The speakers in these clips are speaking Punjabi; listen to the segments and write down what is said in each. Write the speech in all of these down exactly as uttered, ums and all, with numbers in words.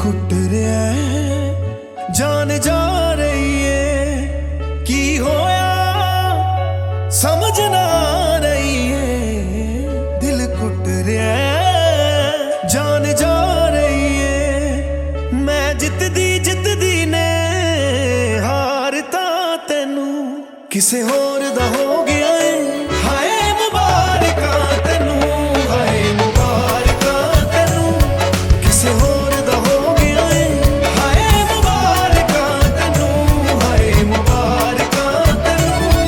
ਘੁੱਟ ਰਿਹਾ ਹੈ, ਜਾਨ ਜਾ ਰਹੀ ਏ, ਕੀ ਹੋਇਆ ਸਮਝ ਨਾ ਰਹੀ ਏ। ਦਿਲ ਘੁੱਟ ਰਿਹਾ ਹੈ, ਜਾਨ ਜਾ ਰਹੀ ਏ। ਮੈਂ ਜਿੱਤਦੀ ਜਿੱਤਦੀ ਨੇ ਹਾਰ ਤਾਂ ਤੈਨੂੰ ਕਿਸੇ ਹੋਰ ਦਾ ਹੋ ਗਿਆ ਏ। ਹਾਏ ਮੁਬਾਰਕਾਂ ਤੈਨੂੰ, ਹਾਏ ਮੁਬਾਰਕਾਂ ਤੈਨੂੰ, ਕਿਸੇ ਹੋਰ ਦਾ ਹੋ ਗਿਆ ਏ। ਹਾਏ ਮੁਬਾਰਕਾਂ ਤੈਨੂੰ, ਹਾਏ ਮੁਬਾਰਕਾਂ ਤੈਨੂੰ।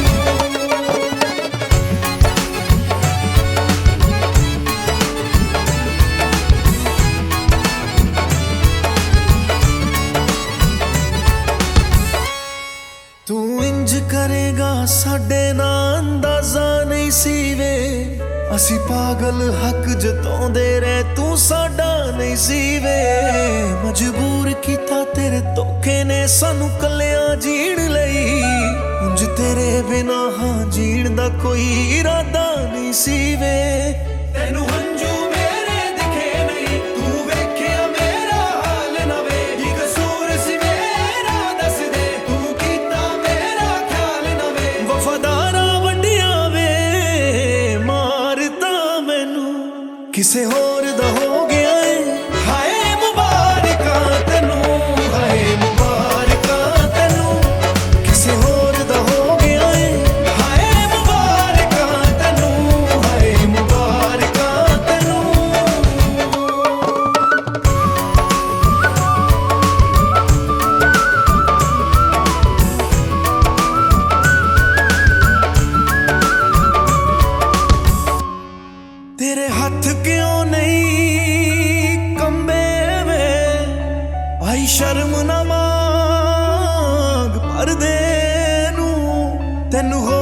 ਤੂੰ ਇੰਜ ਕਰੇਗਾ ਸਾਡੇ ਨਾਲ ਅੰਦਾਜ਼ਾ ਨਹੀਂ ਸੀ ਵੇ। ਅਸੀਂ ਪਾਗਲ ਹੱਕ ਜਤਾਉਂਦੇ ਰਹੇ, ਤੂੰ ਸਾਡਾ ਨਹੀਂ ਸੀ ਵੇ। ਮਜਬੂਰ ਕੀਤਾ ਤੇਰੇ ਧੋਖੇ ਨੇ ਸਾਨੂੰ ਕੱਲਿਆਂ ਜੀਣ ਲਈ। ਉਂਝ ਤੇਰੇ ਬਿਨਾ ਹਾਂ ਜੀਣ ਦਾ ਕੋਈ ਇਰਾਦਾ ਨਹੀਂ ਸੀ ਵੇ। ਤੈਨੂੰ ਹੰਝੂ ਮੇਰੇ ਦਿਖੇ ਨਹੀਂ, ਤੂੰ ਵੇਖਿਆ ਮੇਰਾ ਹਾਲ ਨਾ ਵੇ। ਕੀ ਕਸੂਰ ਸੀ ਮੇਰਾ ਦੱਸ ਦੇ, ਤੂੰ ਕੀਤਾ ਮੇਰਾ ਖਿਆਲ ਨਾ ਵੇ। ਵਫਾਦਾਰਾਂ ਵੱਡੀਆਂ ਵੇ ਮਾਰਤਾ ਮੈਨੂੰ, ਕਿਸੇ ਹੋਰ ਦਾ ਹੋ ਗਿਆ ਏ। ਹਾਏ ਮੁਬਾਰਕਾਂ ਤੈਨੂੰ, ਹਾਏ ਮੁਬਾਰਕਾਂ ਤੈਨੂੰ, ਕਿਸੇ ਹੋਰ ਦਾ ਹੋ ਗਿਆ ਏ। ਹਾਏ ਮੁਬਾਰਕਾਂ ਤੈਨੂੰ, ਹਾਏ ਮੁਬਾਰਕਾਂ ਤੈਨੂੰ। ਤੇਰੇ ਹੱਥ ਕਿਉਂ ਨਹੀਂ ਕੰਬੇ ਵੇ, ਆਈ ਸ਼ਰਮ ਨਾ ਮੰਗ ਪਰਦੇ ਨੂੰ। ਤੈਨੂੰ ਹੋ